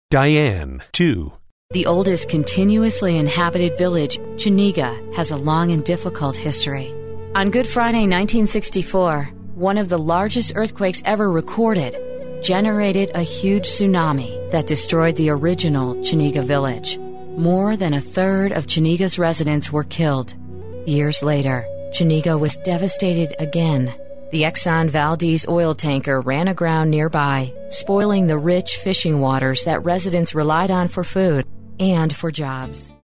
Diane, 2. The oldest continuously inhabited village, Chuniga, has a long and difficult history. On Good Friday, 1964, one of the largest earthquakes ever recorded generated a huge tsunami that destroyed the original Chuniga village. More than a third of Chuniga's residents were killed. Years later, Chuniga was devastated again. The Exxon Valdez oil tanker ran aground nearby, spoiling the rich fishing waters that residents relied on for food and for jobs.